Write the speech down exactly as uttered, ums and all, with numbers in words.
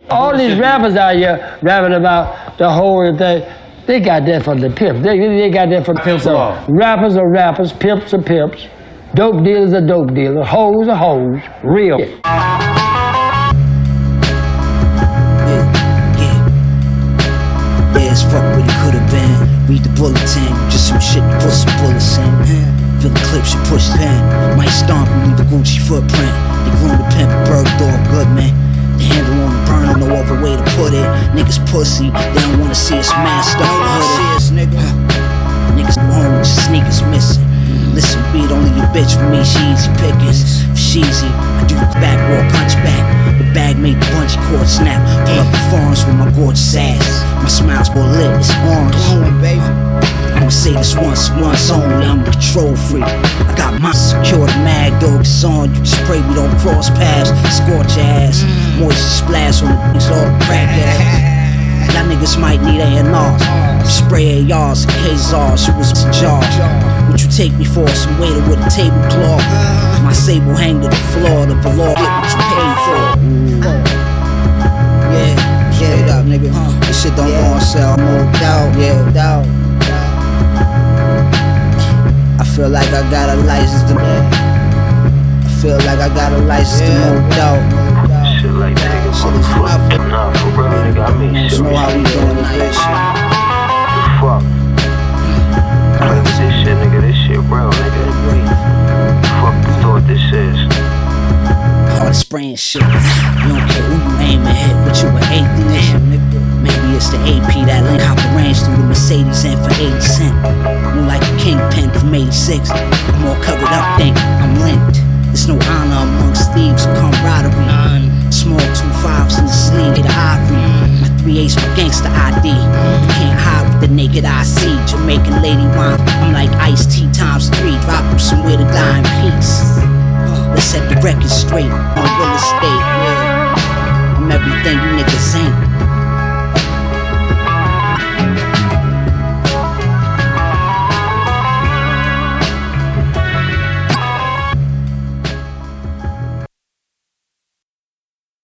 All these rappers out here rapping about the whole thing, they got that from the pimps. They, they got that from the pimps. So, rappers are rappers, pimps are pimps, dope dealers are dope dealers, hoes are hoes, real. Yeah, yeah. Yeah, it's fuck what it could have been. Read the bulletin, just some shit to put some bullets in. Feel the clips you push the pen. Might stomp and leave a Gucci footprint. They groomed the pimp and burged off good, man. The handle on the burner, no other way to put it. Niggas pussy, they don't wanna see us masked up. Huh. Niggas go home with your sneakers missing. Listen, beat only your bitch for me, she easy pickings. For sheezy, I do the back roll, punch back. The bag made the bungee cord snap. Pull up the farms with my gorgeous ass. My smile's more lit, it's orange. Come on, baby. I'ma say this once, once only, I'm a control freak. I got my secure, the mag dog, it's on. You just pray we don't cross paths, scorch ass. Moisture splash on the things all crack ass. Y'all niggas might need A and R's. Spray A Rs and K Zars, who was in charge. What you take me for? Some waiter with a tablecloth. My sable hang to the floor, the velour, get what you paid for. Yeah, straight up, nigga. This shit don't go on sale, no doubt, yeah, doubt. I feel like I got a license to I feel like I got a license to no doubt. Shit like taking motherfucker. Nah, for real, nigga. I mean, shit. Know how we doing this shit. The fuck? Play with this shit, nigga. This shit real, nigga. Fuck you thought this is. Hard spraying shit. You don't care who you aim and hit, but you an atheist, nigga. Maybe it's the A P that link out the range through the Mercedes and for eighty cent. More like a kingpin from eighty-six. I'm all covered up, think I'm linked. There's no honor amongst thieves, camaraderie. Small two fives in the sleeve, the ivory. My three eights, my gangster I D. You can't hide with the naked eye see. Jamaican lady wine, I'm like Ice-T times three. Drop you somewhere to die in peace. Let's set the record straight on real estate. Yeah. I'm everything you niggas ain't.